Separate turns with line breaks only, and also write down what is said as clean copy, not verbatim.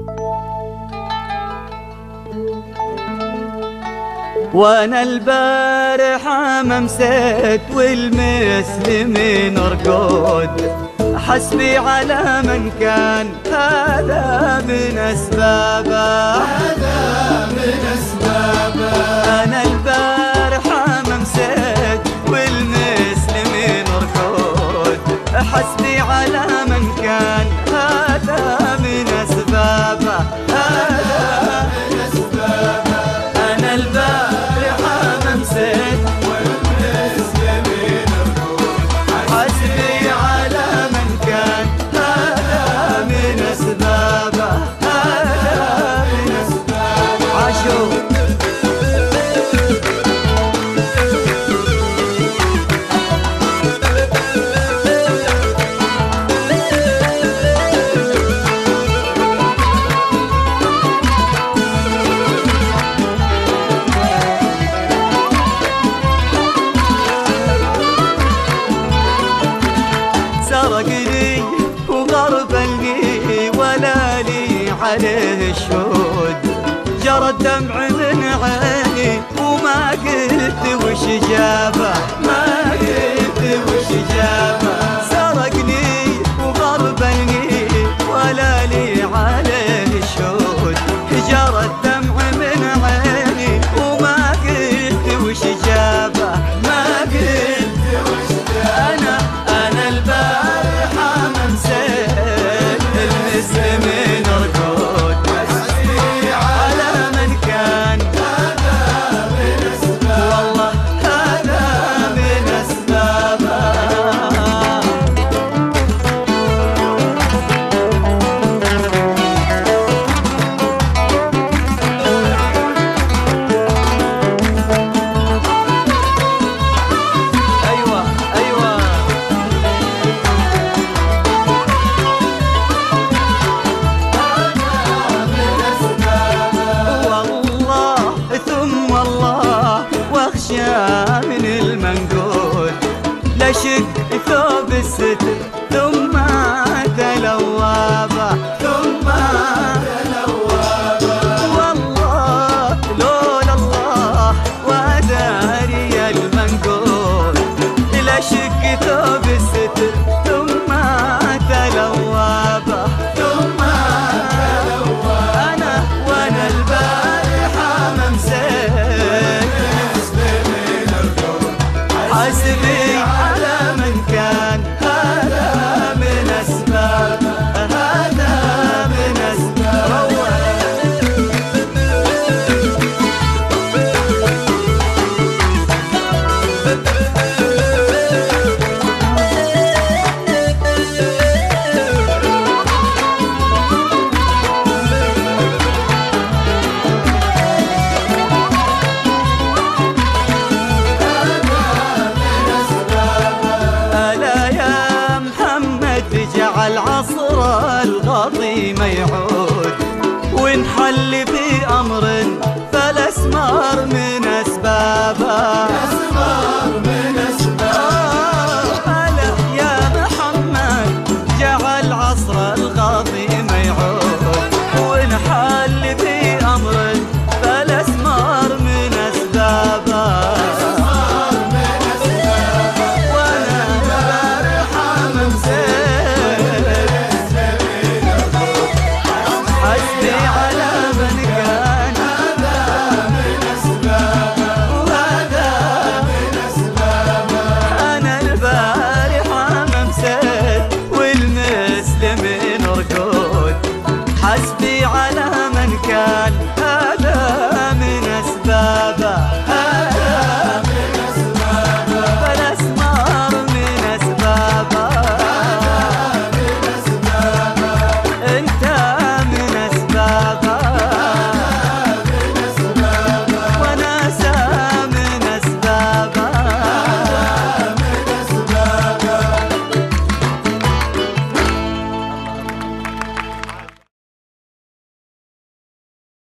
وانا البارحة ممسيت والمسلمين رقود، حسبي على من كان هذا من أسبابه،
هذا من أسبابه.
أنا البارحة ممسيت والمسلمين رقود، حسبي على من كان هذا من أسبابه، هذا من أسبابه. أنا البارحة ممسيت
والمسلمين رقود،
حسبي على من كان هذا من أسبابه، هذا من أسبابه. عاشوا سرقني وغربلني ولا لي عليه الشهود، جرى الدمع من عيني وما قلت وش جابه، ما قلت وش جابه. سرقني وغربلني ولا لي عليه الشهود، جرى الدمع من عيني وما قلت وش جابه، ما قلت وش جابه. أنا البارحة ممسيت المسلمين رقود،
حسبي
على من كان
هذا من أسبابه.
والله هذا من أسبابه. أيوة أيوة والله ثم والله واخشى من المنقود، لا شق ثوب الستر ثم تلوابه، ثم تلوابه. والله لولا الله وداري المنقود، لا شق ثوب الستر ثم تلوابه، ثم تلوابه. وانا البارحة ممسيت
المسلمين رقود،
حسبي على من كان هذا من أسبابه، هذا من أسبابه. ألا يا محمد جعل عصر الغضي ما يعود، ونحل في أمر فالأسمار